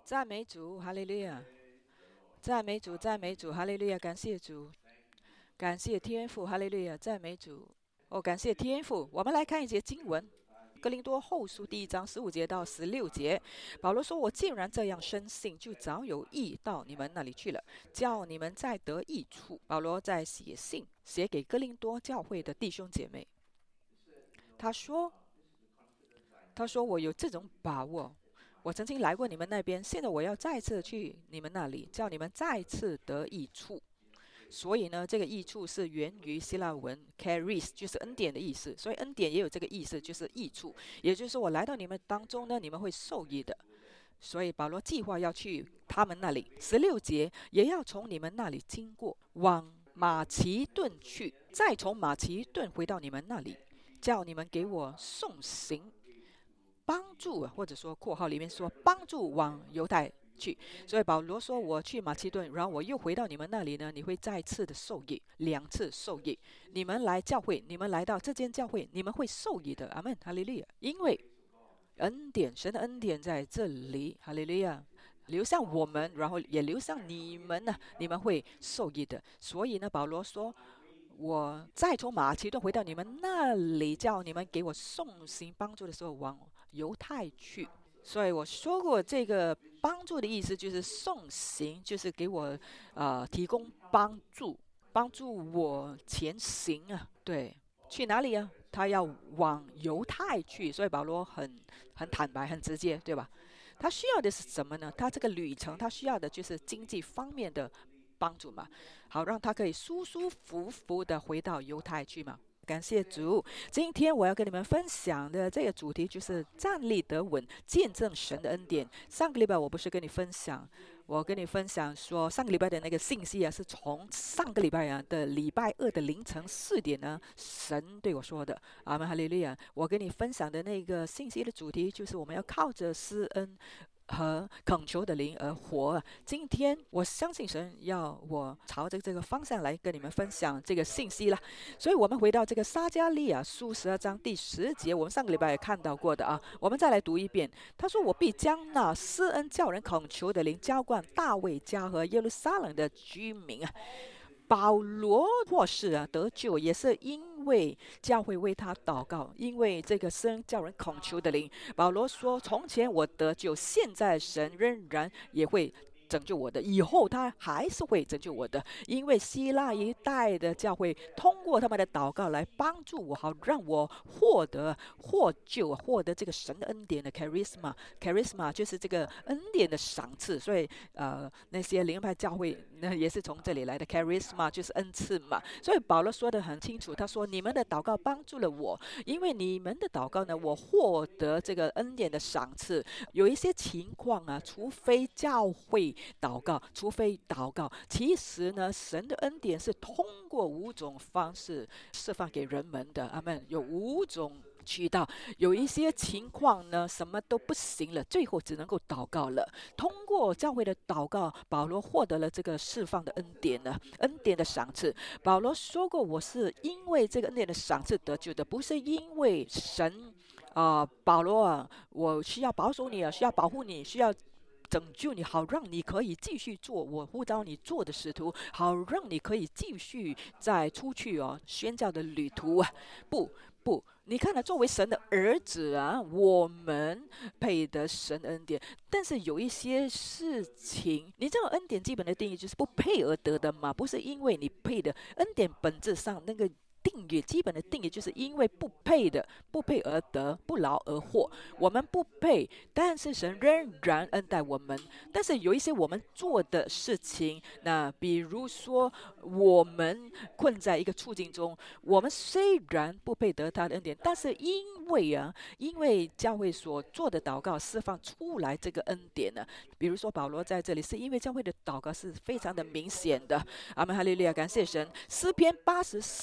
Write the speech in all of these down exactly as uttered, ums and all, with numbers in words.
赞美主，哈利路亚！赞美主，赞美主，哈利路亚！感谢主，感谢天父，哈利路亚！赞美主，哦，感谢天父。我们来看一节经文，《哥林多后书》第一章十五节到十六节。保罗说：“我既然这样深信，就早有意到你们那里去了，叫你们再得益处。”保罗在写信写给哥林多教会的弟兄姐妹，他说：“他说我有这种把握。”我曾经来过你们那边，现在我要再次去你们那里，叫你们再次得益处。所以呢，这个益处是源于希腊文 charis， 就是恩典的意思。所以恩典也有这个意思，就是益处，也就是我来到你们当中呢，你们会受益的。所以保罗计划要去他们那里，十六节也要从你们那里经过，往马其顿去，再从马其顿回到你们那里，叫你们给我送行。帮助，或者说括号里面说帮助往犹太去，所以保罗说我去马其顿，然后我又回到你们那里呢，你会再次的受益，两次受益。你们来教会，你们来到这间教会，你们会受益的。阿门，哈利路亚。因为恩典，神的恩典在这里，哈利路亚，流向我们，然后也流向你们呢，你们会受益的。所以呢，保罗说。我再从马其顿回到你们那里，叫你们给我送行帮助的时候，往犹太去。所以我说过，这个帮助的意思就是送行，就是给我呃提供帮助，帮助我前行啊。对，去哪里啊？他要往犹太去，所以保罗很很坦白、很直接，对吧？他需要的是什么呢？他这个旅程，他需要的就是经济方面的帮助嘛，好让他可以舒舒服服的回到犹太去嘛。感谢主，今天我要跟你们分享的这个主题就是站立得稳，见证神的恩典。上个礼拜我不是跟你分享，我跟你分享说上个礼拜的那个信息啊，是从上个礼拜啊的礼拜二的凌晨四点呢，神对我说的。阿门，哈利路亚！我跟你分享的那个信息的主题就是我们要靠着施恩和恳求的灵而活。今天我相信神要我朝着这个方向来跟你们分享这个信息了。所以我们回到这个撒迦利亚书十二章第十节，我们上个礼拜也看到过的啊，我们再来读一遍。他说：“我必将那施恩叫人恳求的灵浇灌大卫家和耶路撒冷的居民啊。”保罗或是啊得救，也是因为教会为他祷告，因为这个生叫人恳求的灵。保罗说：“从前我得救，现在神仍然也会拯救我的，以后他还是会拯救我的。因为希腊一带的教会通过他们的祷告来帮助我，好让我获得获救，获得这个神的恩典的 charisma。charisma 就是这个恩典的赏赐。所以呃，那些灵派教会那也是从这里来的 charisma 就是恩赐嘛。所以保罗说得很清楚，他说你们的祷告帮助了我，因为你们的祷告呢，我获得这个恩典的赏赐。有一些情况啊，除非教会祷告，除非祷告，其实呢，神的恩典是通过五种方式释放给人们的。阿们，有五种渠道。有一些情况呢，什么都不行了，最后只能够祷告了。通过教会的祷告，保罗获得了这个释放的恩典呢，恩典的赏赐。保罗说过，我是因为这个恩典的赏赐得救的，不是因为神啊、呃，保罗啊，我需要保守你啊，需要保护你，需要拯救你，好让你可以继续做我呼召你做的使徒，好让你可以继续再出去哦宣教的旅途啊！不不，你看了，作为神的儿子啊，我们配得神的恩典，但是有一些事情，你知道恩典基本的定义就是不配而得的嘛，不是因为你配的。恩典本质上那个定义，基本的定义就是因为不配的，不配而得，不劳而获。我们不配，但是神仍然恩待我们。但是有一些我们做的事情，那比如说我们困在一个处境中，我们虽然不配得他的恩典，但是因为啊，因为教会所做的祷告释放出来这个恩典呢，比如说保罗在这里是因为教会的祷告是非常的明显的。阿们，哈利路亚，感谢神。诗篇八十四章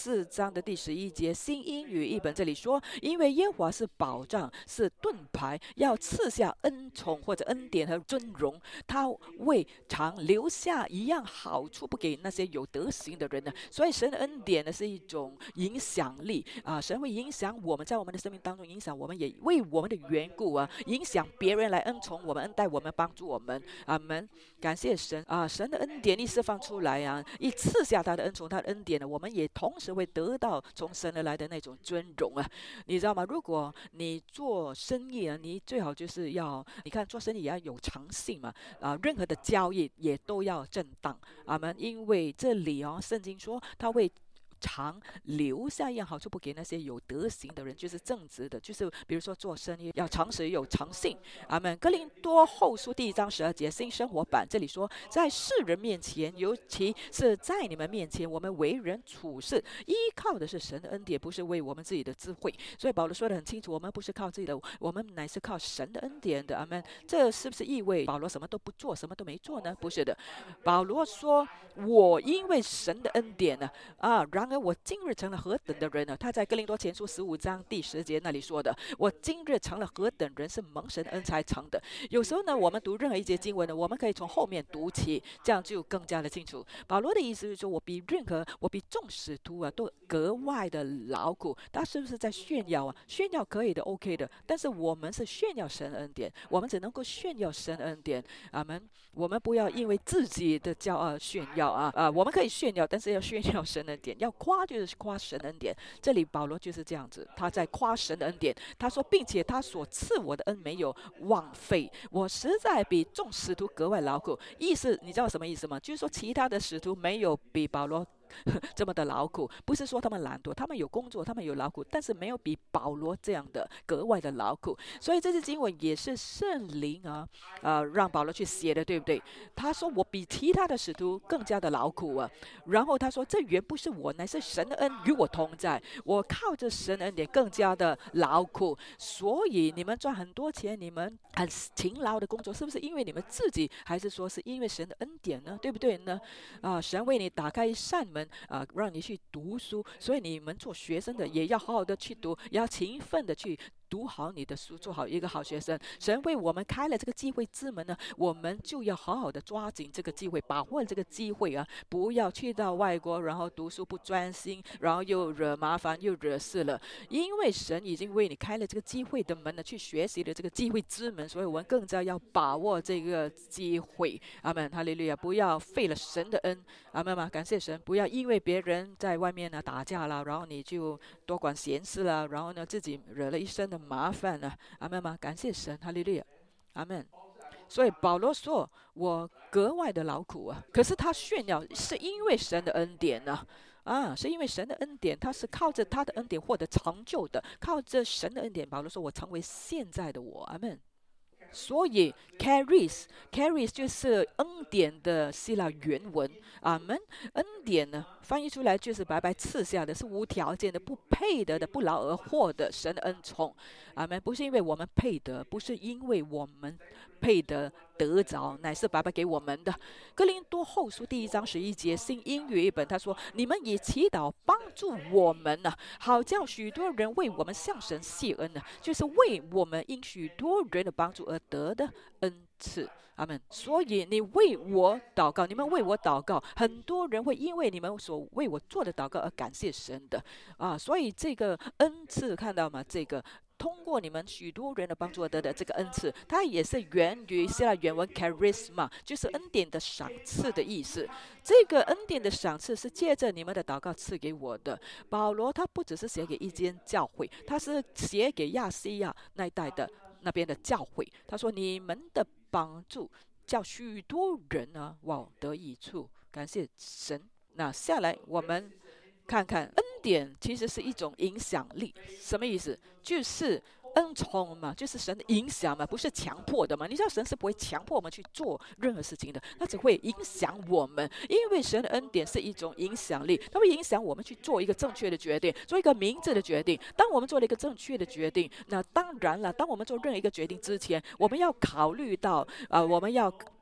章的第十一节，新英语译本这里说，因为耶和华是保障，是盾牌，要赐下恩宠或者恩典和尊荣，他未尝留下一样好处不给那些有德行的人呢。所以神的恩典呢是一种影响力啊，神会影响我们，在我们的生命当中影响我们，也为我们的缘故啊，影响别人来恩宠我们、恩待我们、帮助我们。阿们，感谢神啊！神的恩典一释放出来啊，一赐下他的恩宠、他的恩典呢，我们也同时会得到从神而来的那种尊荣啊，你知道吗？如果你做生意啊，你最好就是要，你看做生意也要有诚信嘛啊，任何的交易也都要正当。阿们，因为这里哦，圣经说他会常留下一样好处不给那些有德行的人，就是正直的，就是比如说做生意要诚实有诚信。阿们。哥林多后书第一章十二节新生活版这里说，在世人面前，尤其是在你们面前，我们为人处事依靠的是神的恩典，不是为我们自己的智慧。所以保罗说得很清楚，我们不是靠自己的，我们乃是靠神的恩典的。阿们。这是不是意味保罗什么都不做，什么都没做呢？不是的，保罗说，我因为神的恩典呢啊，然而我今日成了何等的人呢？他在哥林多前书十五章第十节那里说的，我今日成了何等人，是蒙神恩才成的。有时候呢，我们读任何一节经文呢，我们可以从后面读起，这样就更加的清楚。保罗的意思是说，我比任何，我比众使徒啊都格外的劳苦。他是不是在炫耀啊？炫耀可以的 ，OK 的，但是我们是炫耀神恩典，我们只能够炫耀神恩典。阿们。我们不要因为自己的骄傲炫耀啊啊！我们可以炫耀，但是要炫耀神恩典，要夸就是夸神恩典。这里保罗就是这样子，他在夸神的恩典。他说，并且他所赐我的恩没有枉费，我实在比众使徒格外劳苦。意思你知道什么意思吗？就是说其他的使徒没有比保罗这么的劳苦，不是说他们懒惰，他们有工作，他们有劳苦，但是没有比保罗这样的格外的劳苦。所以这些经文也是圣灵啊，呃，让保罗去写的，对不对？他说我比其他的使徒更加的劳苦啊。然后他说，这原不是我，乃是神的恩与我同在，我靠着神的恩典更加的劳苦。所以你们赚很多钱，你们很勤劳的工作，是不是因为你们自己，还是说是因为神的恩典呢？对不对呢？啊，神为你打开扇门啊，让你去读书，所以你们做学生的也要好好的去读，也要勤奋的去读好你的书，做好一个好学生。神为我们开了这个机会之门呢，我们就要好好的抓紧这个机会，把握这个机会啊，不要去到外国，然后读书不专心，然后又惹麻烦又惹事了。因为神已经为你开了这个机会的门呢，去学习的这个机会之门，所以我们更加要把握这个机会。阿们，哈利路亚！不要废了神的恩。阿们嘛，感谢神，不要因为别人在外面呢打架了，然后你就多管闲事了，然后呢自己惹了一身的麻烦了。阿们嘛，感谢神，哈利路亚，阿们。所以保罗说，我格外的劳苦啊，可是他炫耀是因为神的恩典呢、啊。啊，是因为神的恩典，他是靠着他的恩典获得成就的，靠着神的恩典。保罗说，我成为现在的我，阿们。所以 charis charis 就是恩典的希腊原文。阿们。恩典呢，翻译出来就是白白赐下的，是无条件的、不配得的、不劳而获的神的恩宠。阿们。不是因为我们配得，不是因为我们配得得着，乃是白白给我们的。哥林多后书第一章十一节新英语译本他说，你们以祈祷帮助我们呢、啊，好叫许多人为我们向神谢恩呢、啊，就是为我们因许多人的帮助而得的恩赐。阿们。所以你为我祷告，你们为我祷告，很多人会因为你们所为我做的祷告而感谢神的啊。所以这个恩赐看到吗？这个通过你们许多人的帮助而得的这个恩赐，它也是源于希腊原文 charisma， 就是恩典的赏赐的意思。这个恩典的赏赐是借着你们的祷告赐给我的。保罗他不只是写给一间教会，他是写给亚细亚那一带的那边的教会。他说，你们的帮助叫许多人呢，哇，得益处，感谢神。那下来我们看看恩典其实是一种影响力，什么意思？就是恩宠嘛，就是神的影响嘛，不是强迫的嘛。你知道神是不会强迫我们去做任何事情的，他只会影响我们，因为神的恩典是一种影响力，它会影响我们去做一个正确的决定，做一个明智的决定。当我们做了一个正确的决定，那当然了，当我们做任何一个决定之前，我们要考虑到啊、呃，我们要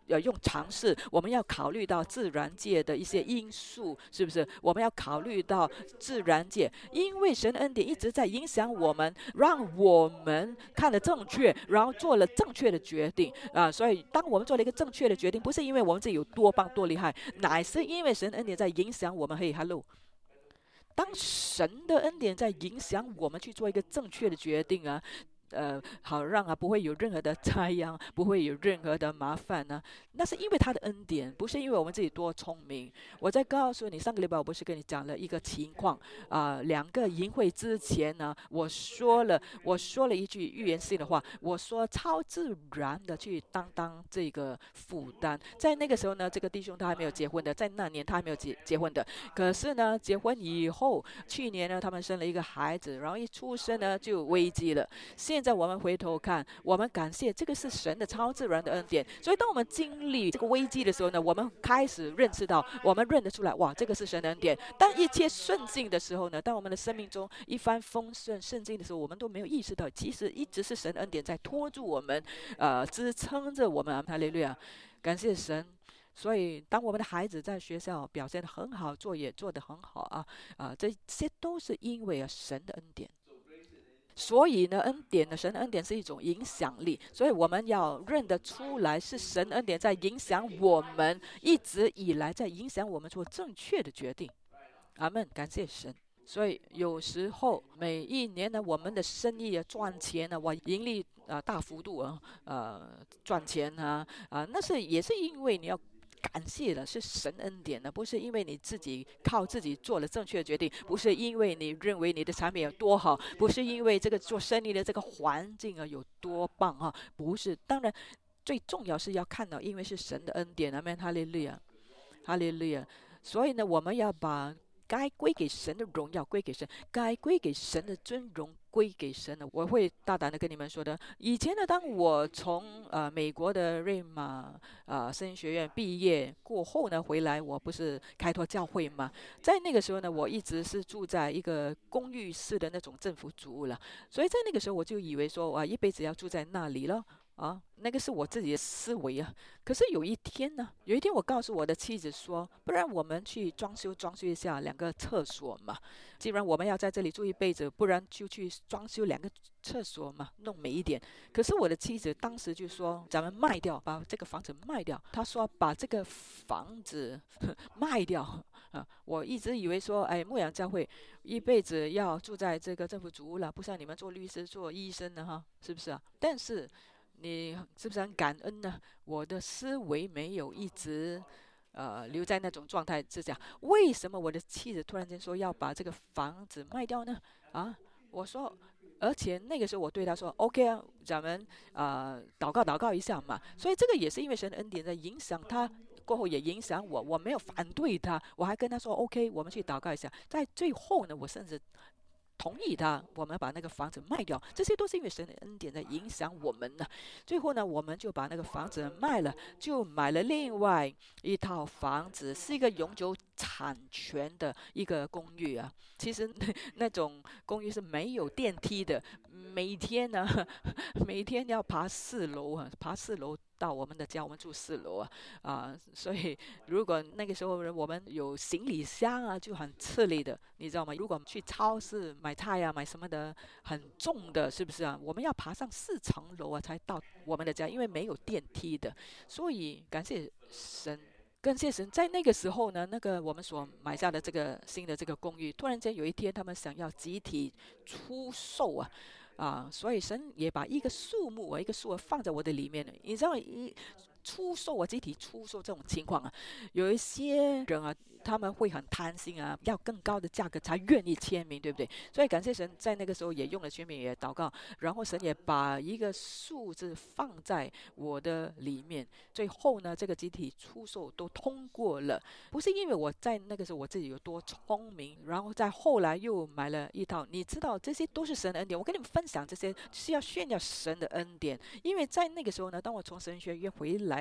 呃用尝试，我们要考虑到自然界的一些因素，是不是？我们要考虑到自然界，因为神恩典一直在影响我们，让我们看得正确，然后做了正确的决定啊、所以当我们做了一个正确的决定，不是因为我们自己有多棒多厉害，乃是因为神恩典在影响我们。嘿，hello。当神的恩典在影响我们去做一个正确的决定啊，呃，好让啊不会有任何的灾殃，不会有任何的麻烦呢、那是因为他的恩典，不是因为我们自己多聪明。我再告诉你，上个礼拜我不是跟你讲了一个情况啊、两个营会之前呢，我说了，我说了一句预言性的话，我说超自然的去担当这个负担。在那个时候呢，这个弟兄他还没有结婚的，在那年他还没有结结婚的，可是呢，结婚以后，去年呢，他们生了一个孩子，然后一出生呢就危机了。现在我们回头看，我们感谢这个是神的超自然的恩典。所以当我们经历这个危机的时候呢，我们开始认识到，我们认得出来，哇，这个是神的恩典。当一切顺境的时候呢，当我们的生命中一帆风顺、顺境的时候，我们都没有意识到，其实一直是神的恩典在拖住我们，呃，支撑着我们。哈利路亚，感谢神。所以，当我们的孩子在学校表现得很好，作业做得很好啊，啊、这些都是因为啊神的恩典。所以呢，恩典呢，神的恩典是一种影响力，所以我们要认得出来，是神恩典在影响我们，一直以来在影响我们做正确的决定。阿门，感谢神。所以有时候每一年呢，我们的生意啊赚钱呢，我盈利啊、呃大幅度啊，呃赚钱啊啊、那是也是因为你要感谢的是神恩典的，不是因为你自己靠自己做了正确的决定，不是因为你认为你的产品有多好，不是因为这个做生意的这个环境啊有多棒啊，不是。当然，最重要是要看到，因为是神的恩典，阿门，哈利路亚，哈利路亚。所以呢，我们要把该归给神的荣耀归给神，该归给神的尊荣归给神的。我会大胆的跟你们说的，以前呢，当我从呃美国的瑞玛呃圣经学院毕业过后呢，回来我不是开拓教会嘛，在那个时候呢，我一直是住在一个公寓式的那种政府主屋了，所以在那个时候我就以为说，哇，一辈子要住在那里了。啊，那个是我自己的思维啊。可是有一天呢，有一天我告诉我的妻子说，不然我们去装修装修一下两个厕所嘛。既然我们要在这里住一辈子，不然就去装修两个厕所嘛，弄美一点。可是我的妻子当时就说，咱们卖掉，把这个房子卖掉。她说把这个房子卖掉啊。我一直以为说，哎，牧养教会一辈子要住在这个政府主屋了，不像你们做律师、做医生的哈，是不是啊？但是你是不是很感恩呢？我的思维没有一直呃留在那种状态之下。为什么我的妻子突然间说要把这个房子卖掉呢？啊，我说，而且那个时候我对他说 OK 啊，咱们呃祷告祷告一下嘛。所以这个也是因为神的恩典在影响他。过后也影响我，我没有反对他，我还跟他说 OK，我们去祷告一下。在最后呢，我甚至同意他，我们把那个房子卖掉，这些都是因为神的恩典在影响我们呢。最后呢，我们就把那个房子卖了，就买了另外一套房子，是一个永久产权的一个公寓啊。其实那种公寓是没有电梯的，每天呢，每天要爬四楼啊，爬四楼到我们的家，我们住四楼啊，啊，所以如果那个时候我们有行李箱啊，就很吃力的，你知道吗？如果去超市买菜啊，买什么的很重的，是不是啊？我们要爬上四层楼啊，才到我们的家，因为没有电梯的。所以感谢神。感谢神，在那个时候呢，那个我们所买下的这个新的这个公寓，突然间有一天，他们想要集体出售啊，啊，所以神也把一个数目啊，一个数额放在我的里面了。你知道，一出售啊，集体出售这种情况啊，有一些人啊，他们会很贪心啊，要更高的价格才愿意签名，对不对？所以感谢神，在那个时候也用了签名，也祷告，然后神也把一个数字放在我的里面。最后呢，这个集体出售都通过了，不是因为我在那个时候我自己有多聪明，然后在后来又买了一套。你知道，这些都是神的恩典。我跟你们分享这些是要炫耀神的恩典，因为在那个时候呢，当我从神学院回来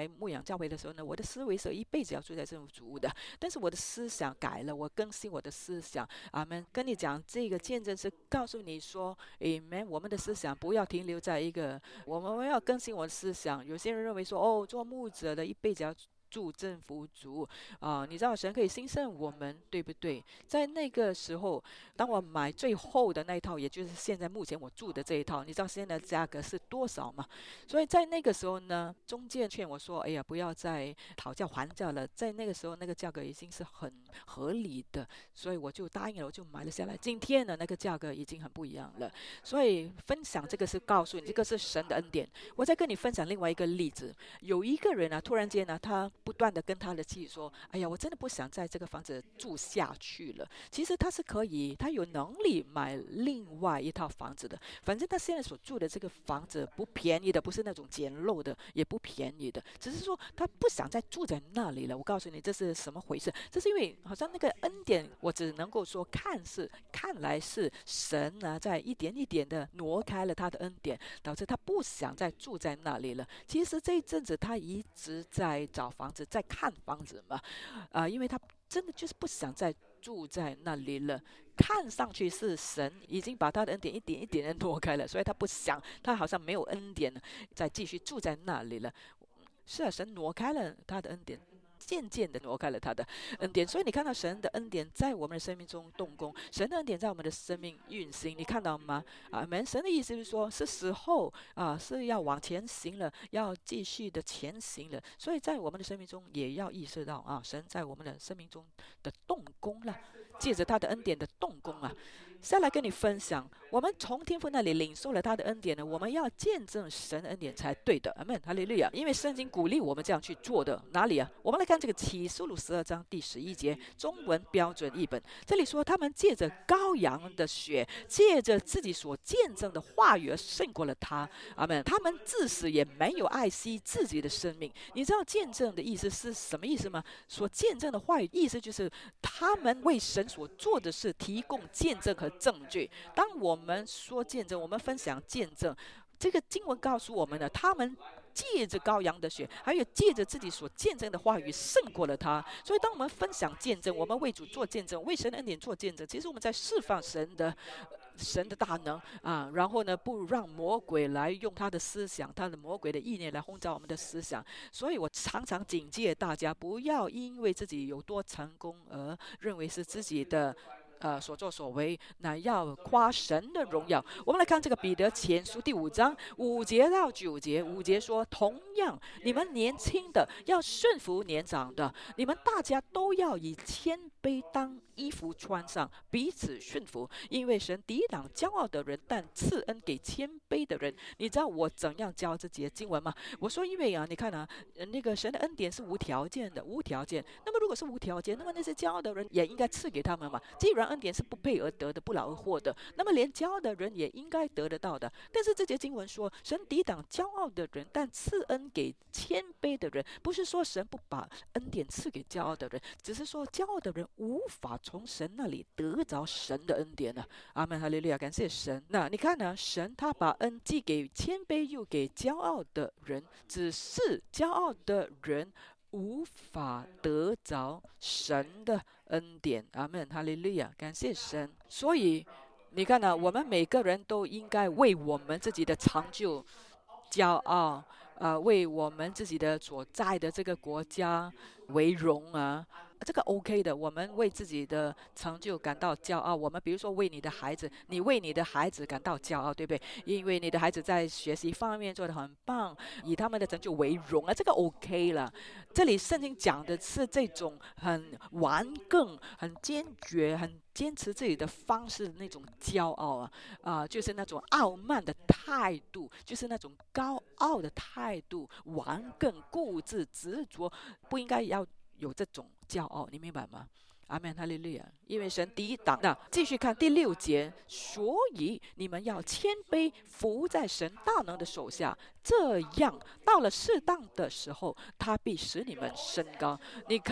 牧养教会的时候呢，我的思维是一辈子要住在政府主屋的，但是我的思想改了，我更新我的思想。阿们。跟你讲，这个见证是告诉你说，阿们，我们的思想不要停留在一个，我们要更新我的思想。有些人认为说，哦，做牧者的一辈子要住政府主啊、呃，你知道神可以兴盛我们，对不对？在那个时候，当我买最后的那一套，也就是现在目前我住的这一套，你知道现在的价格是多少吗？所以在那个时候呢，中介劝我说：“哎呀，不要再讨价还价了。”在那个时候，那个价格已经是很合理的，所以我就答应了，我就买了下来。今天呢，那个价格已经很不一样了。所以分享这个是告诉你，这个是神的恩典。我再跟你分享另外一个例子，有一个人啊，突然间呢，他不断的跟他的妻子说：“哎呀，我真的不想在这个房子住下去了。”其实他是可以，他有能力买另外一套房子的。反正他现在所住的这个房子不便宜的，不是那种简陋的，也不便宜的，只是说他不想再住在那里了。我告诉你，这是什么回事？这是因为好像那个恩典，我只能够说看是看来是神呢、啊，在一点一点的挪开了他的恩典，导致他不想再住在那里了。其实这一阵子他一直在找房子，在看房子嘛，啊、呃，因为他真的就是不想再住在那里了。看上去是神已经把他的恩典一点一点的挪开了，所以他不想，他好像没有恩典再继续住在那里了。是啊，神挪开了他的恩典，渐渐的挪开了他的恩典。所以你看到神的恩典在我们的生命中动工，神的恩典在我们的生命运行，你看到吗？啊，门神的意思是说，是时候啊，是要往前行了，要继续的前行了。所以在我们的生命中也要意识到啊，神在我们的生命中的动工了，借着他的恩典的动工啊。下来跟你分享，我们从天父那里领受了他的恩典呢，我们要见证神的恩典才对的。阿们，哈利路亚！因为圣经鼓励我们这样去做的。哪里啊？我们来看这个启示录十二章第十一节，中文标准译本。这里说，他们借着羔羊的血，借着自己所见证的话语而胜过了他。阿们。他们至死也没有爱惜自己的生命。你知道见证的意思是什么意思吗？所见证的话语意思就是他们为神所做的事提供见证和证据。当我们说见证，我们分享见证，这个经文告诉我们的，他们借着羔羊的血，还有借着自己所见证的话语胜过了他。所以当我们分享见证，我们为主做见证，为神的恩典做见证，其实我们在释放神的神的大能啊，然后呢，不让魔鬼来用他的思想、他的魔鬼的意念来轰炸我们的思想。所以我常常警戒大家，不要因为自己有多成功而认为是自己的呃，所作所为，那要夸神的荣耀。我们来看这个彼得前书第五章五节到九节。五节说：同样，你们年轻的要顺服年长的，你们大家都要以谦卑当衣服穿上，彼此顺服。因为神抵挡骄傲的人，但赐恩给谦卑的人。你知道我怎样教这节经文吗？我说，因为啊，你看啊，那个神的恩典是无条件的，无条件。那么如果是无条件，那么那些骄傲的人也应该赐给他们嘛。既然恩典是不配而得的，不劳而获的，那么连骄傲的人也应该得得到的。但是这节经文说，神抵挡骄傲的人，但赐恩给谦卑的人。不是说神不把恩典赐给骄傲的人，只是说骄傲的人无法从神那里得着神的恩典呢、啊。阿们，哈利路亚，感谢神。那你看呢？神他把恩既给谦卑，又给骄傲的人，只是骄傲的人无法得着神的恩典。阿们，哈利路亚，感谢神。所以你看呢、啊，我们每个人都应该为我们自己的成就骄傲，呃，为我们自己的所在的这个国家为荣啊。这个 OK 的，我们为自己的成就感到骄傲。我们比如说为你的孩子，你为你的孩子感到骄傲，对不对？因为你的孩子在学习方面做得很棒，以他们的成就为荣啊，这个 OK 了。这里圣经讲的是这种很顽梗、很坚决、很坚持自己的方式的那种骄傲啊，啊、呃，就是那种傲慢的态度，就是那种高傲的态度，顽梗、固执、执着，不应该要有这种骄傲，你明白吗？阿门，哈利路亚。因为神抵挡。那继续看第六节，所以你们要谦卑，服在神大能的手下，这样到了适当的时候，他必使你们升高。你看，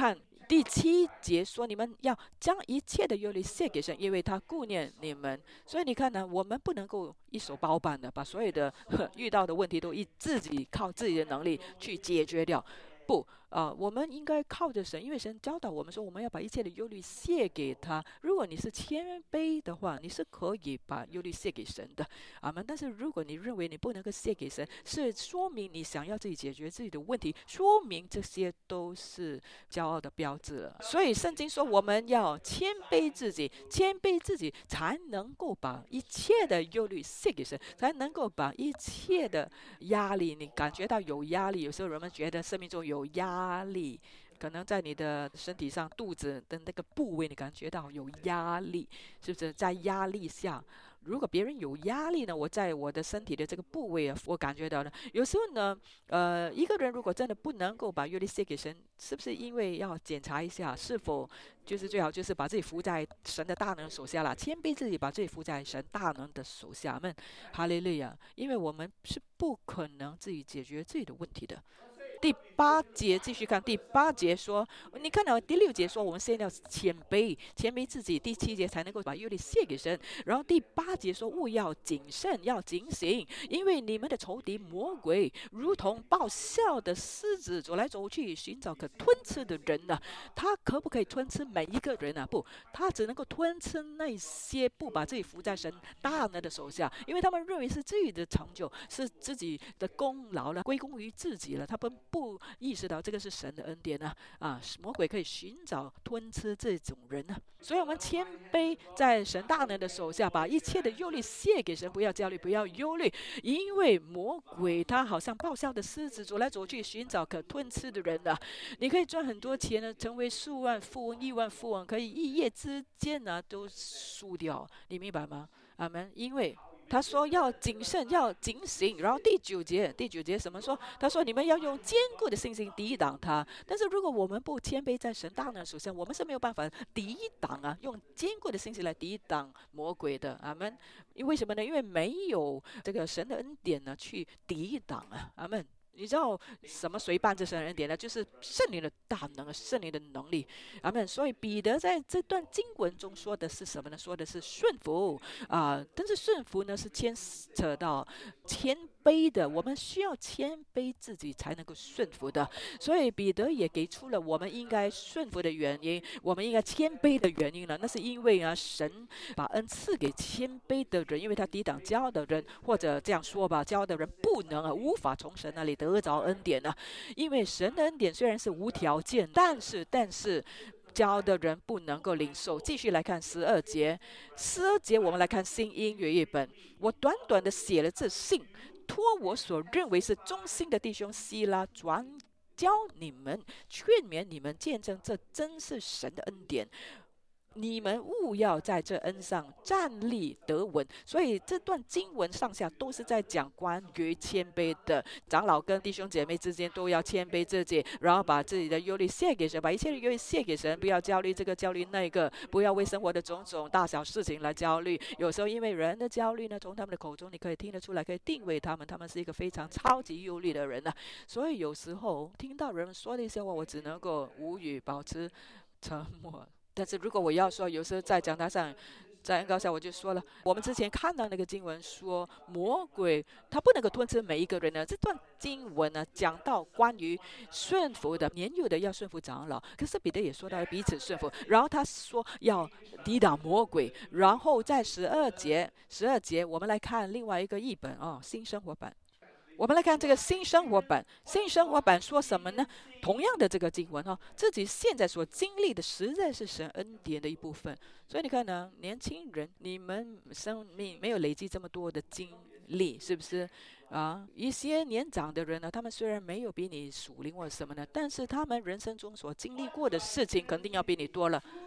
第七节说，你们要将一切的忧虑卸给神，因为他顾念你们。所以你看呢，我们不能够一手包办的把所有的遇到的问题都一自己靠自己的能力去解决掉。不啊、呃，我们应该靠着神，因为神教导我们说，我们要把一切的忧虑卸给他。如果你是谦卑的话，你是可以把忧虑卸给神的，阿门。但是如果你认为你不能够卸给神，是说明你想要自己解决自己的问题，说明这些都是骄傲的标志了。所以圣经说，我们要谦卑自己，谦卑自己才能够把一切的忧虑卸给神，才能够把一切的压力，你感觉到有压力，有时候人们觉得生命中有压力，可能在你的身体上肚子的那个部位你感觉到有压力，是不是在压力下？如果别人有压力呢，我在我的身体的这个部位啊，我感觉到呢，有时候呢，呃，一个人如果真的不能够把忧虑卸给神，是不是因为要检查一下，是否就是最好就是把自己服在神的大能手下了，谦卑自己，把自己服在神大能的手下们，哈利路亚！因为我们是不可能自己解决自己的问题的。第八节继续看，第八节说，你看到第六节说，我们先要谦卑，谦卑自己。第七节才能够把忧虑卸给神。然后第八节说，务要谨慎，要警醒，因为你们的仇敌魔鬼如同暴笑的狮子，走来走去，寻找可吞吃的人呢、啊。他可不可以吞吃每一个人啊？不，他只能够吞吃那些不把自己服在神大能的手下，因为他们认为是自己的成就，是自己的功劳了，归功于自己了。他们不意识到这个是神的恩典呢、啊，啊，魔鬼可以寻找吞吃这种人呢、啊，所以我们谦卑在神大能的手下，把一切的忧虑卸给神，不要焦虑，不要忧虑，因为魔鬼他好像暴笑的狮子，走来走去寻找可吞吃的人的、啊。你可以赚很多钱呢，成为数万富翁、亿万富翁，可以一夜之间呢都输掉，你明白吗？阿门。因为他说要谨慎，要警醒。然后第九节，第九节什么说？他说你们要用坚固的信心抵挡他。但是如果我们不谦卑在神大能手下，我们是没有办法抵挡啊，用坚固的信心来抵挡魔鬼的。阿门。因为什么呢？因为没有这个神的恩典呢，去抵挡啊。阿门。你知道什么谁伴着神的恩典呢？就是圣灵的大能，圣灵的能力。阿门。所以彼得在这段经文中说的是什么呢？说的是顺服啊、呃，但是顺服呢是牵扯到谦卑的，我们需要谦卑自己才能够顺服的。所以彼得也给出了我们应该顺服的原因，我们应该谦卑的原因了。那是因为啊，神把恩赐给谦卑的人，因为他抵挡骄傲的人，或者这样说吧，骄傲的人不能啊，无法从神那里得着恩典啊。因为神的恩典虽然是无条件，但是但是骄傲的人不能够领受。继续来看十二节，十二节我们来看新音乐译本。我短短的写了这信，托我所认为是忠心的弟兄希拉转教你们，劝勉你们，见证这真是神的恩典。你们务要在这恩上站立得稳。所以这段经文上下都是在讲关于谦卑的，长老跟弟兄姐妹之间都要谦卑自己，然后把自己的忧虑卸给神，把一切的忧虑卸给神，不要焦虑这个焦虑那个，不要为生活的种种大小事情来焦虑。有时候因为人的焦虑呢，从他们的口中你可以听得出来，可以定位他们，他们是一个非常超级忧虑的人呢、啊。所以有时候听到人们说的一些话，我只能够无语，保持沉默。但是如果我要说，有时候在讲台上，在恩膏下我就说了，我们之前看到那个经文说，魔鬼他不能够吞吃每一个人呢。这段经文呢，讲到关于顺服的，年幼的要顺服长老，可是彼得也说到彼此顺服，然后他说要抵挡魔鬼。然后在十二节，十二节我们来看另外一个译本哦，新生活版。我们来看这个新生活版，新生活版说什么呢？同样的这个经文哈、哦，自己现在所经历的实在是神恩典的一部分。所以你看呢，年轻人，你们生命没有累积这么多的经历，是不是啊？一些年长的人呢，他们虽然没有比你属灵或什么呢，但是他们人生中所经历过的事情肯定要比你多了。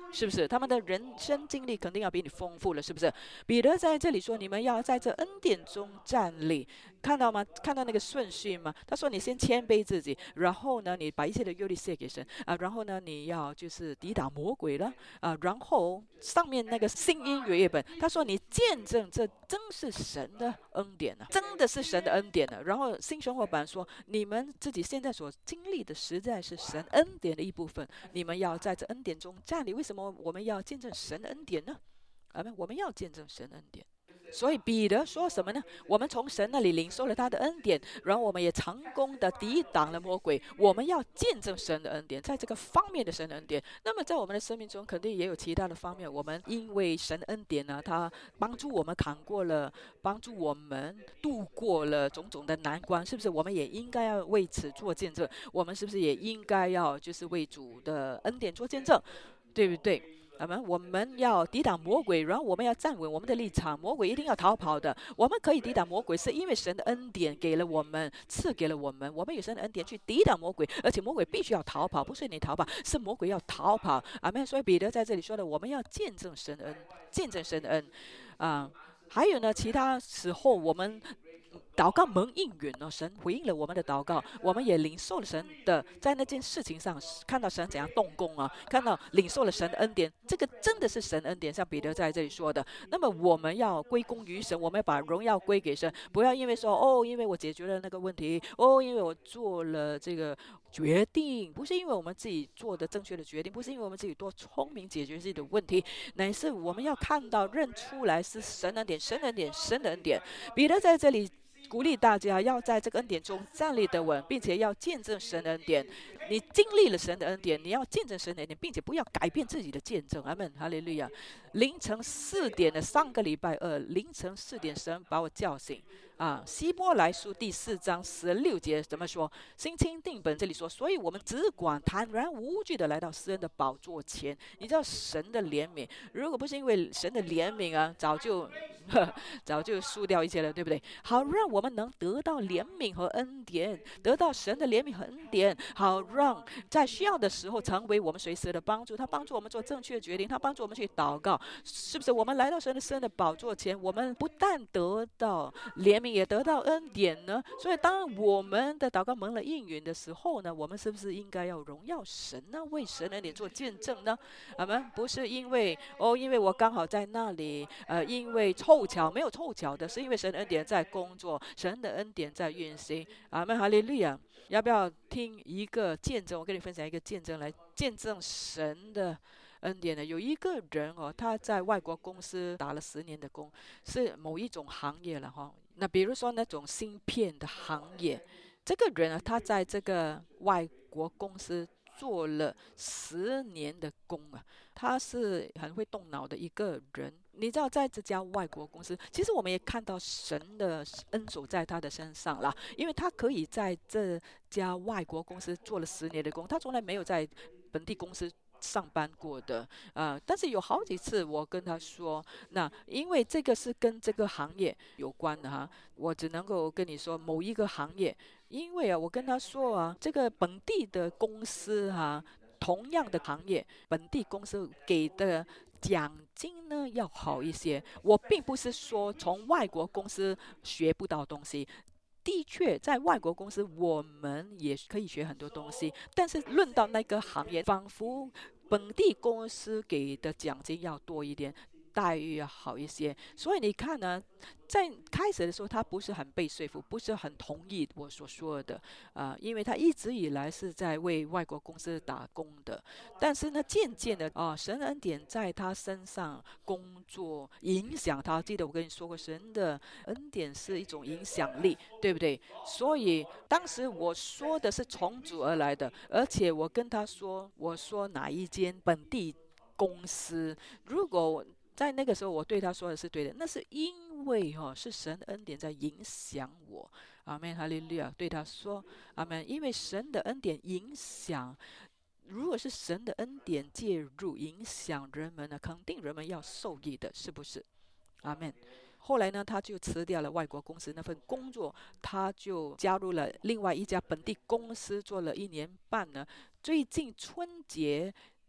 是不是？他们的人生经历肯定要比你丰富了，是不是？彼得在这里说，你们要在这恩典中站立，看到吗？看到那个顺序吗？他说，你先谦卑自己，然后呢，你把一切的忧虑卸给神啊，然后呢，你要就是抵挡魔鬼了啊，然后上面那个新音乐乐本，他说你见证这真是神的恩典啊，真的是神的恩典啊。然后新生活版说，你们自己现在所经历的实在是神恩典的一部分，你们要在这恩典中站立。为什么我们要见证神的恩典呢？啊，我们要见证神的恩典。所以彼得说什么呢？我们从神那里领受了他的恩典，然后我们也成功的抵挡了魔鬼。我们要见证神的恩典，在这个方面的神的恩典。那么在我们的生命中，肯定也有其他的方面。我们因为神的恩典呢，他帮助我们扛过了，帮助我们度过了种种的难关，是不是？我们也应该要为此做见证。我们是不是也应该要就是为主的恩典做见证，对不对？我们我们要抵挡魔鬼，然后我们要站稳我们的立场。魔鬼一定要逃跑的。我们可以抵挡魔鬼，是因为神的恩典给了我们，赐给了我们。我们有神的恩典去抵挡魔鬼，而且魔鬼必须要逃跑，不是你逃跑，是魔鬼要逃跑。阿们。所以彼得在这里说的，我们要见证神的恩，见证神的恩，啊、还有呢，其他时候我们祷告蒙应允了，神回应了我们的祷告，我们也领受了神的在那件事情上看到神怎样动工啊，看到领受了神的恩典，这个真的是神恩典，像彼得在这里说的。那么我们要归功于神，我们要把荣耀归给神，不要因为说哦，因为我解决了那个问题，哦，因为我做了这个决定，不是因为我们自己做的正确的决定，不是因为我们自己多聪明解决自己的问题，乃是我们要看到认出来是神恩典，神恩典，神的恩典。彼得在这里鼓励大家要在这个恩典中站立得稳，并且要见证神的恩典。你经历了神的恩典，你要见证神的恩典，并且不要改变自己的见证。阿门，哈利路亚。凌晨四点的上个礼拜二凌晨四点，神把我叫醒啊。希伯来书第四章十六节怎么说？新钦定本这里说，所以我们只管坦然无惧的来到施恩的宝座前。你知道神的怜悯，如果不是因为神的怜悯啊，早就早就输掉一切了，对不对？好，让我们能得到怜悯和恩典，得到神的怜悯和恩典，好让在需要的时候成为我们随时的帮助。他帮助我们做正确的决定，他帮助我们去祷告，是不是？我们来到神的神的宝座前，我们不但得到怜悯，也得到恩典呢。所以，当我们的祷告蒙了应允的时候呢，我们是不是应该要荣耀神呢？为神的恩典做见证呢？我们不是因为哦，因为我刚好在那里，呃，因为凑巧，没有凑巧的，是因为神的恩典在工作，神的恩典在运行。阿们，哈利路亚。要不要听一个见证？我跟你分享一个见证，来见证神的恩典呢。有一个人哦，他在外国公司打了十年的工，是某一种行业了哈。那比如说那种芯片的行业，这个人啊，他在这个外国公司做了十年的工啊，他是很会动脑的一个人。你知道，在这家外国公司，其实我们也看到神的恩手在他的身上啦，因为他可以在这家外国公司做了十年的工，他从来没有在本地公司上班过的，呃，但是有好几次我跟他说，那因为这个是跟这个行业有关的哈，我只能够跟你说某一个行业，因为啊，我跟他说啊，这个本地的公司哈、啊，同样的行业，本地公司给的奖金呢要好一些。我并不是说从外国公司学不到东西。的确，在外国公司我们也可以学很多东西，但是论到那个行业，仿佛本地公司给的奖金要多一点，待遇要好一些。所以你看呢，在开始的时候，他不是很被说服，不是很同意我所说的啊、呃，因为他一直以来是在为外国公司打工的。但是呢，渐渐的啊、呃，神的恩典在他身上工作，影响他。记得我跟你说过，神的恩典是一种影响力，对不对？所以当时我说的是从主而来的，而且我跟他说，我说哪一间本地公司，如果在那个时候我对他说的是对的，那是因为哈、哦、是神的恩典在影响我。阿门，哈利路亚。对他说，阿门，因为神的恩典影响。如果是神的恩典介入影响人们呢，肯定人们要受益的，是不是？阿门。后来呢，他就辞掉了外国公司那份工作，他就加入了另外一家本地公司，做了一年半呢。最近春节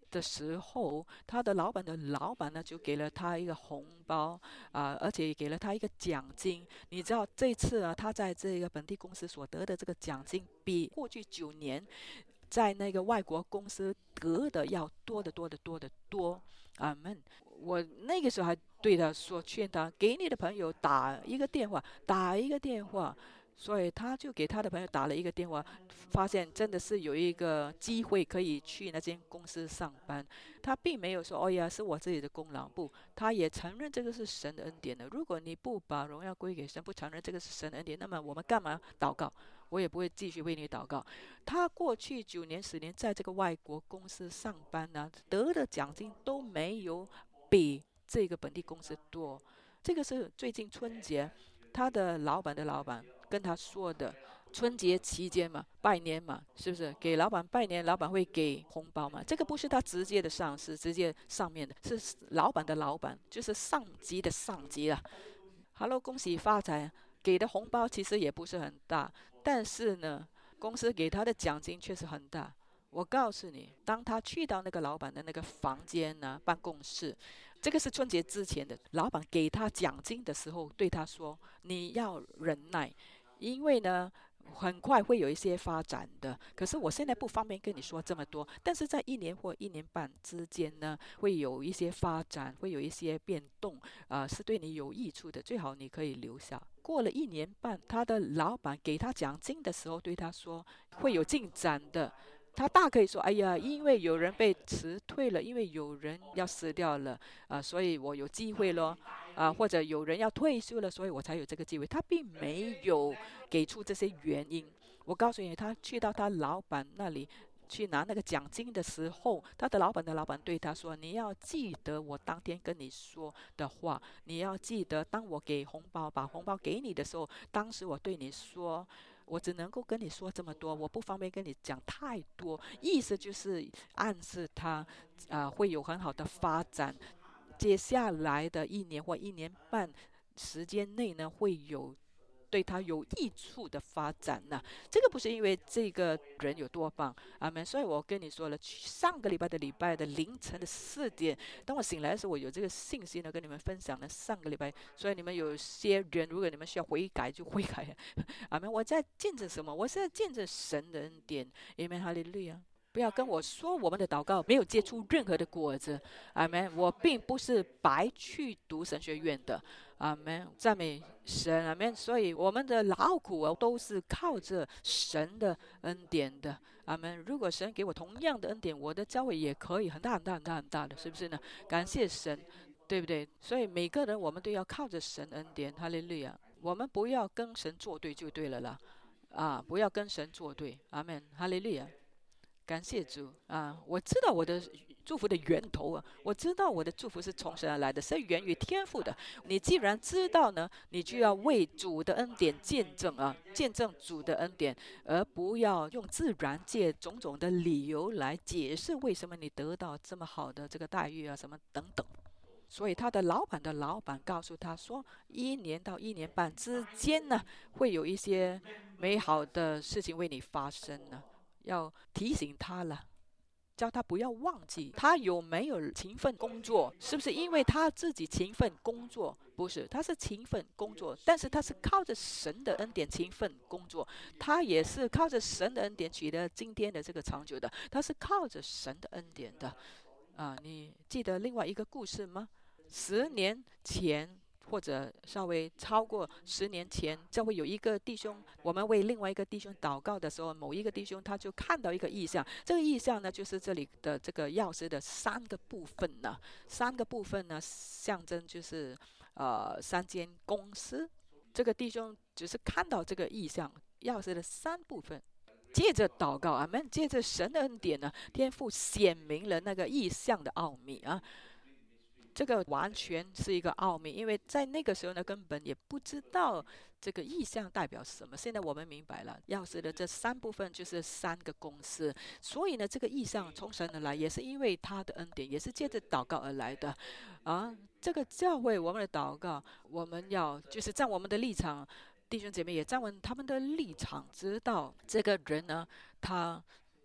的时候，他的老板的老板呢就给了他一个红包啊、而且给了他一个奖金。你知道这次啊，他在这个本地公司所得的这个奖金，比过去九年在那个外国公司得的要多得多得多得多。阿门。我那个时候还对他说，劝他给你的朋友打一个电话，打一个电话。所以他就给他的朋友打了一个电话，发现真的是有一个机会可以去那间公司上班。他并没有说哦呀是我自己的功劳，不，他也承认这个是神的恩典的。如果你不把荣耀归给神，不承认这个是神的恩典，那么我们干嘛祷告？我也不会继续为你祷告。他过去九年十年在这个外国公司上班呢、得的奖金都没有比这个本地公司多。这个是最近春节他的老板的老板跟他说的。春节期间嘛，拜年嘛，是不是给老板拜年，老板会给红包嘛？这个不是他直接的上司，直接上面的，是老板的老板，就是上级的上级了。Hello，恭喜发财！给的红包其实也不是很大，但是呢，公司给他的奖金确实很大。我告诉你，当他去到那个老板的那个房间呢，办公室，这个是春节之前的，老板给他奖金的时候，对他说：“你要忍耐，因为呢。”很快会有一些发展的，可是我现在不方便跟你说这么多。但是在一年或一年半之间呢，会有一些发展，会有一些变动，啊、呃，是对你有益处的，最好你可以留下。过了一年半，他的老板给他奖金的时候，对他说会有进展的。他大可以说：“哎呀，因为有人被辞退了，因为有人要死掉了，啊、呃，所以我有机会咯，啊、呃，或者有人要退休了，所以我才有这个机会。”他并没有给出这些原因。我告诉你，他去到他老板那里去拿那个奖金的时候，他的老板的老板对他说：“你要记得我当天跟你说的话，你要记得，当我给红包把红包给你的时候，当时我对你说。”我只能够跟你说这么多，我不方便跟你讲太多。意思就是暗示他，啊、呃，会有很好的发展。接下来的一年或一年半时间内呢，会有对他有益处的发展呢、啊。这个不是因为这个人有多棒，阿门。所以我跟你说了，上个礼拜的礼拜的凌晨的四点，当我醒来的时候，我有这个信息呢，跟你们分享了上个礼拜。所以你们有些人，如果你们需要悔改，就悔改。阿门。我在见证什么？我是在见证神的恩典。阿门，哈利路亚。不要跟我说我们的祷告没有结出任何的果子，阿门。我并不是白去读神学院的，阿门。赞美神，阿门。所以我们的劳苦啊，都是靠着神的恩典的，阿门。如果神给我同样的恩典，我的教会也可以很大很大很大很大的，是不是呢？感谢神，对不对？所以每个人我们都要靠着神恩典，哈利路亚。我们不要跟神作对就对了啦，啊，不要跟神作对，阿门，哈利路亚。感谢主啊！我知道我的祝福的源头啊，我知道我的祝福是从神而来的，是源于天父的。你既然知道呢，你就要为主的恩典见证啊，见证主的恩典，而不要用自然界种种的理由来解释为什么你得到这么好的这个待遇啊，什么等等。所以他的老板的老板告诉他说，一年到一年半之间呢，会有一些美好的事情为你发生呢。要提醒他了，叫他不要忘记他有没有勤奋工作，是不是因为他自己勤奋工作？不是，他是勤奋工作，但是他是靠着神的恩典勤奋工作，他也是靠着神的恩典取得今天的这个长久的，他是靠着神的恩典的。啊，你记得另外一个故事吗？十年前或者稍微超过十年前，教会有一个弟兄，我们为另外一个弟兄祷告的时候，某一个弟兄他就看到一个异象，这个异象呢，就是这里的这个钥匙的三个部分呢，三个部分呢，象征就是呃三间公司。这个弟兄只是看到这个异象，钥匙的三部分。接着祷告，阿门。接着神的恩典呢，天父显明了那个异象的奥秘啊。这个完全是一个奥秘，因为在那个时候呢，根本也不知道这个意象代表什么。现在我们明白了，钥匙的这三部分就是三个公司，所以呢，这个意象从神而来，也是因为他的恩典，也是借着祷告而来的啊。这个教会我们的祷告，我们要就是站我们的立场，弟兄姐妹也站稳他们的立场，知道这个人呢，他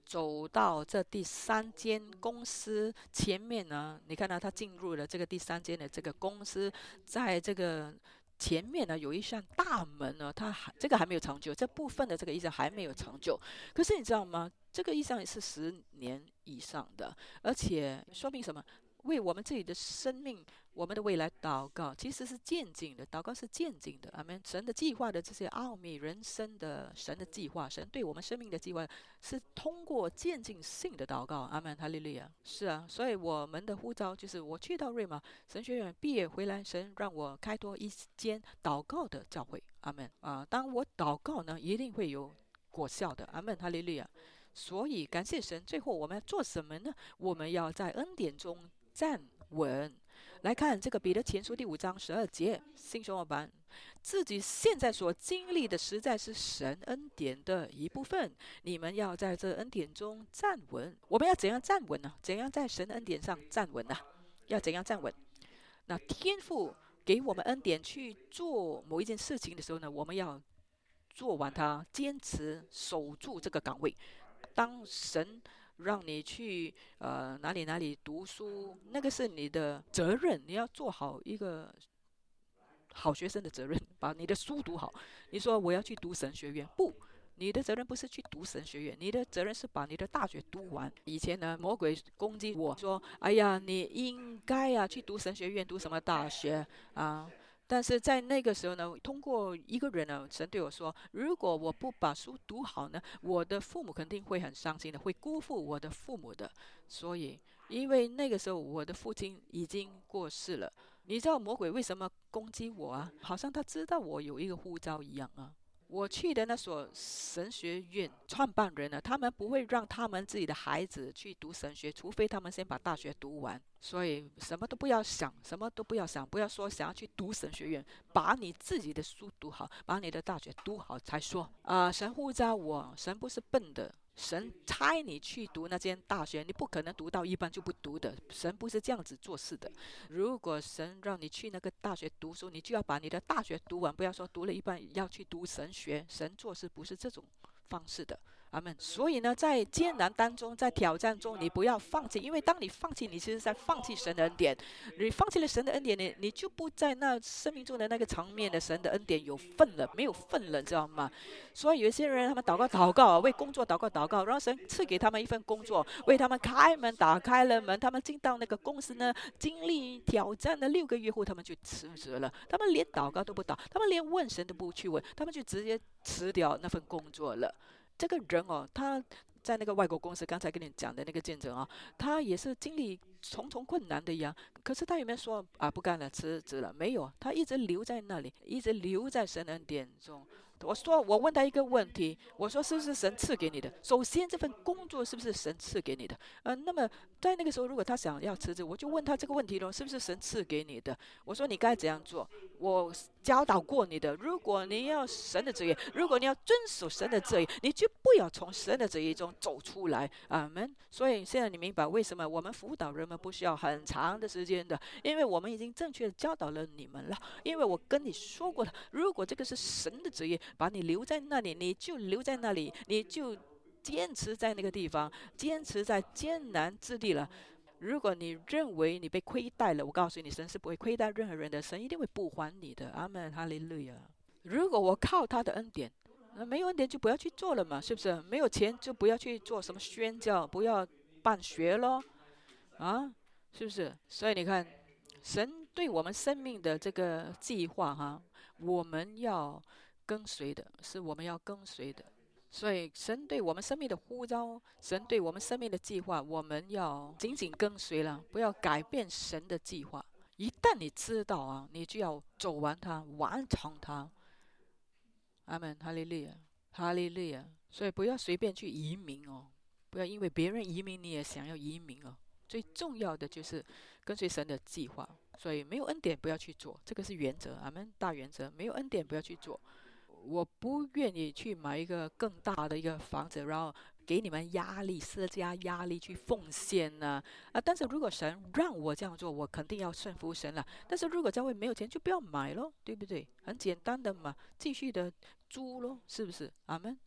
走到这第三间公司前面呢，你看到他进入了这个第三间的这个公司，在这个前面呢有一扇大门呢，他还这个还没有成就，这部分的这个意象还没有成就。可是你知道吗？这个意象是十年以上的，而且说明什么？为我们自己的生命、我们的未来祷告，其实是渐进的。祷告是渐进的，阿门。神的计划的这些奥秘，人生的神的计划，神对我们生命的计划，是通过渐进性的祷告，阿门，哈利路亚。是啊，所以我们的呼召就是，我去到瑞玛神学院毕业回来，神让我开拓一间祷告的教会，阿门啊。当我祷告呢，一定会有果效的，阿门，哈利路亚。所以感谢神，最后我们要做什么呢？我们要在恩典中站稳。来看这个彼得前书第五章十二节，新生活版，自己现在所经历的实在是神恩典的一部分，你们要在这恩典中站稳。我们要怎样站稳呢？怎样在神恩典上站稳呢？要怎样站稳？那天父给我们恩典去做某一件事情的时候呢，我们要做完它，坚持守住这个岗位。当神让你去呃哪里哪里读书，那个是你的责任，你要做好一个好学生的责任，把你的书读好。你说我要去读神学院，不，你的责任不是去读神学院，你的责任是把你的大学读完。以前呢，魔鬼攻击我说，哎呀，你应该啊去读神学院，读什么大学啊？但是在那个时候呢，通过一个人呢，神对我说，如果我不把书读好呢，我的父母肯定会很伤心的，会辜负我的父母的。所以，因为那个时候我的父亲已经过世了，你知道魔鬼为什么攻击我啊？好像他知道我有一个护照一样啊。我去的那所神学院创办人呢，他们不会让他们自己的孩子去读神学，除非他们先把大学读完。所以什么都不要想，什么都不要想，不要说想要去读神学院，把你自己的书读好，把你的大学读好才说啊、呃。神呼召我，神不是笨的。神差你去读那间大学，你不可能读到一半就不读的。神不是这样子做事的。如果神让你去那个大学读书，你就要把你的大学读完，不要说读了一半要去读神学。神做事不是这种方式的，阿们。所以呢，在艰难当中，在挑战中，你不要放弃，因为当你放弃，你其实在放弃神的恩典。你放弃了神的恩典，你你就不在那生命中的那个层面的神的恩典有份了，没有份了，知道吗？所以有些人他们祷告祷告，为工作祷告祷告，然后神赐给他们一份工作，为他们开门，打开了门，他们进到那个公司呢，经历挑战了六个月后，他们就辞职了。他们连祷告都不祷，他们连问神都不去问，他们就直接辞掉那份工作了。这个人哦，他在那个外国公司，刚才跟你讲的那个见证啊，他也是经历重重困难的呀。可是他有没有说啊不干了，辞职了？没有，他一直留在那里，一直留在神恩典中。我说，我问他一个问题，我说是不是神赐给你的？首先，这份工作是不是神赐给你的？呃，那么在那个时候，如果他想要辞职，我就问他这个问题咯，是不是神赐给你的？我说你该怎样做？我教导过你的，如果你要神的旨意，如果你要遵守神的旨意，你就不要从神的旨意中走出来，阿们。所以现在你明白为什么我们辅导人们不需要很长的时间的，因为我们已经正确的教导了你们了。因为我跟你说过了，如果这个是神的旨意，把你留在那里，你就留在那里，你就坚持在那个地方，坚持在艰难之地了。如果你认为你被亏待了，我告诉你，神是不会亏待任何人的，神一定会补还你的。阿门，哈利路亚。如果我靠他的恩典，那没有恩典就不要去做了嘛，是不是？没有钱就不要去做什么宣教，不要办学咯，啊，是不是？所以你看，神对我们生命的这个计划哈，我们要跟随的，是我们要跟随的。所以神对我们生命的呼召，神对我们生命的计划，我们要紧紧跟随了，不要改变神的计划。一旦你知道啊，你就要走完它，完成它。阿门，哈利路亚，哈利路亚。所以不要随便去移民哦，不要因为别人移民你也想要移民哦。最重要的就是跟随神的计划。所以没有恩典不要去做，这个是原则，阿们，大原则。没有恩典不要去做。我不愿意去买一个更大的一个房子，然后给你们压力，施加压力去奉献呢、啊？啊！但是如果神让我这样做，我肯定要顺服神了。但是如果教会没有钱，就不要买咯，对不对？很简单的嘛，继续的租咯，是不是？阿们。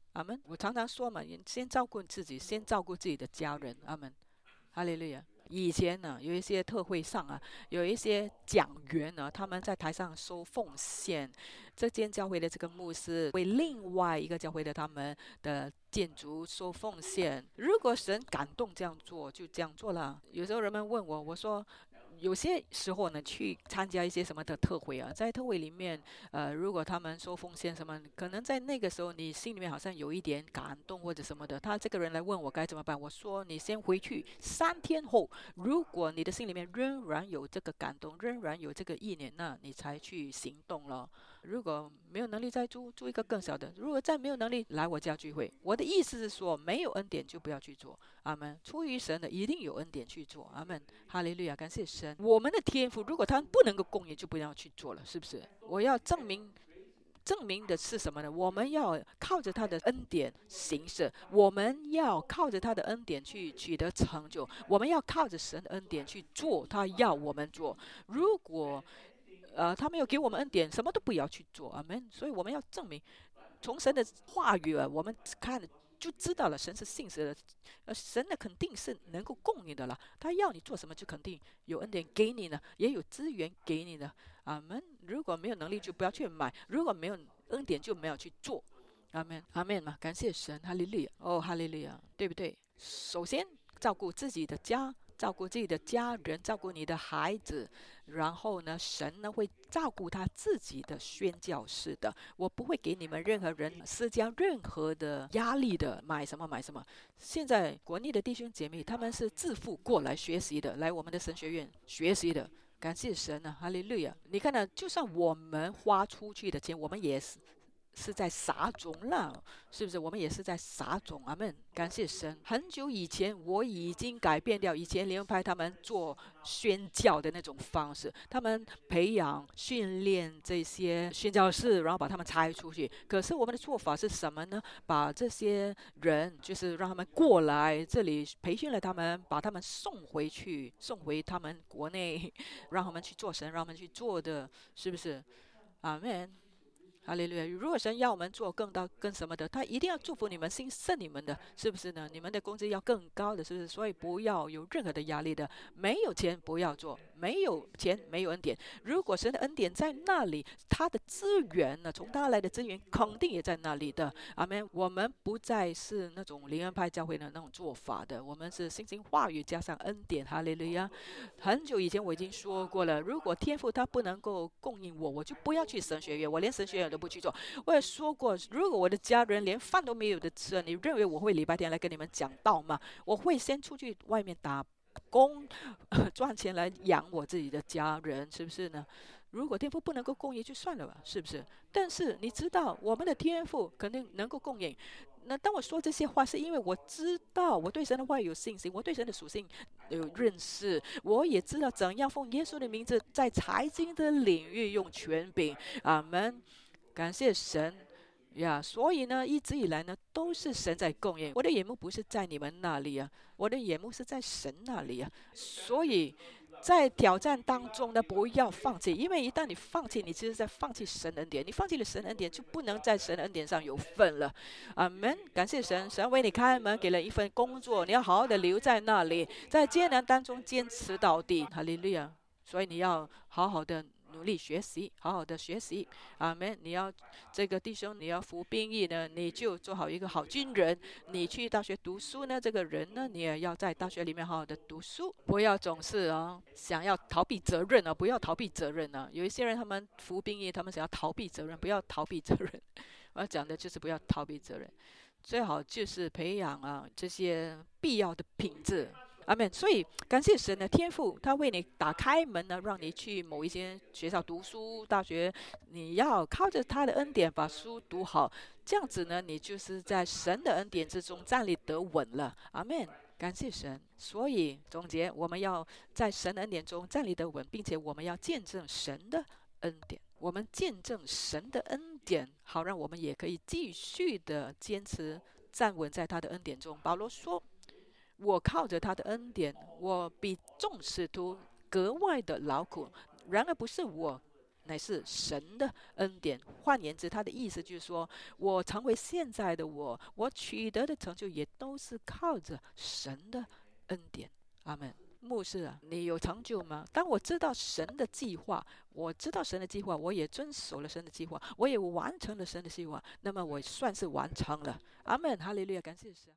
阿门。我常常说嘛，先照顾自己，先照顾自己的家人。阿门。哈利路亚。以前呢，有一些特会上啊，有一些讲员呢，他们在台上收奉献，这间教会的这个牧师为另外一个教会的他们的建筑收奉献。如果神感动这样做，就这样做了。有时候人们问我，我说，有些时候呢，去参加一些什么的特会啊，在特会里面，呃，如果他们收奉献什么，可能在那个时候你心里面好像有一点感动或者什么的，他这个人来问我该怎么办，我说你先回去，三天后，如果你的心里面仍然有这个感动，仍然有这个意念，那你才去行动了。如果没有能力再租租一个更小的，如果再没有能力来我家聚会，我的意思是说，没有恩典就不要去做。阿门。出于神的一定有恩典去做。阿门。哈利路亚，感谢神。我们的天赋，如果他不能够供应，就不要去做了，是不是？我要证明。证明的是什么呢？我们要靠着他的恩典行事，我们要靠着他的恩典去取得成就，我们要靠着神的恩典去做他要我们做。如果呃他没有给我们恩典，什么都不要去做。阿门。所以我们要证明，从神的话语啊，我们看就知道了，神是信实的，呃，神的肯定是能够供应的了。他要你做什么，就肯定有恩典给你呢，也有资源给你的。阿门。如果没有能力，就不要去买；如果没有恩典，就没有去做。阿门，阿门嘛，感谢神，哈利路亚，哦，哈利路亚，对不对？首先照顾自己的家，照顾自己的家人，照顾你的孩子，然后呢，神呢会照顾他自己的宣教士的。我不会给你们任何人施加任何的压力的，买什么买什么。现在国内的弟兄姐妹，他们是自负过来学习的，来我们的神学院学习的。感谢神啊，哈利路亚！你看呢，就算我们花出去的钱，我们也是是在撒种了，是不是？我们也是在撒种。阿门，感谢神。很久以前我已经改变掉以前灵恩派他们做宣教的那种方式，他们培养训练这些宣教士，然后把他们拆出去。可是我们的做法是什么呢？把这些人就是让他们过来这里培训了他们，把他们送回去，送回他们国内，让他们去做神让他们去做的，是不是？阿门。哈利路亚！如果神要我们做更大、更什么的，他一定要祝福你们、兴盛你们的，是不是呢？你们的工资要更高的，是不是？所以不要有任何的压力的。没有钱不要做，没有钱没有恩典。如果神的恩典在那里，他的资源呢，从他来的资源肯定也在那里的。阿门。我们不再是那种灵恩派教会的那种做法的，我们是信心话语加上恩典。哈利路亚！很久以前我已经说过了，如果天父他不能够供应我，我就不要去神学院，我连神学院都不去做。我也说过，如果我的家人连饭都没有的吃，你认为我会礼拜天来跟你们讲道吗？我会先出去外面打工赚钱来养我自己的家人，是不是呢？如果天父不能够供应，就算了吧，是不是？但是你知道，我们的天父肯定能够供应。那当我说这些话，是因为我知道我对神的话有信心，我对神的属性有认识，我也知道怎样奉耶稣的名字在财经的领域用权柄。阿门。感谢神呀！所以呢，一直以来呢，都是神在供应。我的眼目不是在你们那里啊，我的眼目是在神那里啊。所以在挑战当中呢，不要放弃，因为一旦你放弃，你其实在放弃神恩典。你放弃了神恩典，就不能在神恩典上有份了。阿门！感谢神，神为你开门，给了一份工作，你要好好的留在那里，在艰难当中坚持到底。哈利路亚！所以你要好好的努力学习，好好的学习。阿门。你要这个弟兄，你要服兵役呢，你就做好一个好军人。你去大学读书呢，这个人呢，你也要在大学里面好好的读书，不要总是啊想要逃避责任啊，不要逃避责任啊。有一些人他们服兵役，他们想要逃避责任，不要逃避责任。我要讲的就是不要逃避责任，最好就是培养啊这些必要的品质。阿门。所以感谢神的天赋，他为你打开门呢，让你去某一些学校读书，大学，你要靠着他的恩典把书读好，这样子呢，你就是在神的恩典之中站立得稳了。阿门。感谢神。所以总结，我们要在神的恩典中站立得稳，并且我们要见证神的恩典。我们见证神的恩典，好让我们也可以继续的坚持站稳在他的恩典中。保罗说，我靠着他的恩典，我比众使徒格外的劳苦。然而不是我乃是神的恩典。换言之，他的意思就是说，我成为现在的我，我取得的成就也都是靠着神的恩典。阿门。牧师啊，你有成就吗？当我知道神的计划，我知道神的计划，我也遵守了神的计划，我也完成了神的计划，那么我算是完成了。阿门，哈利路亚，感谢神。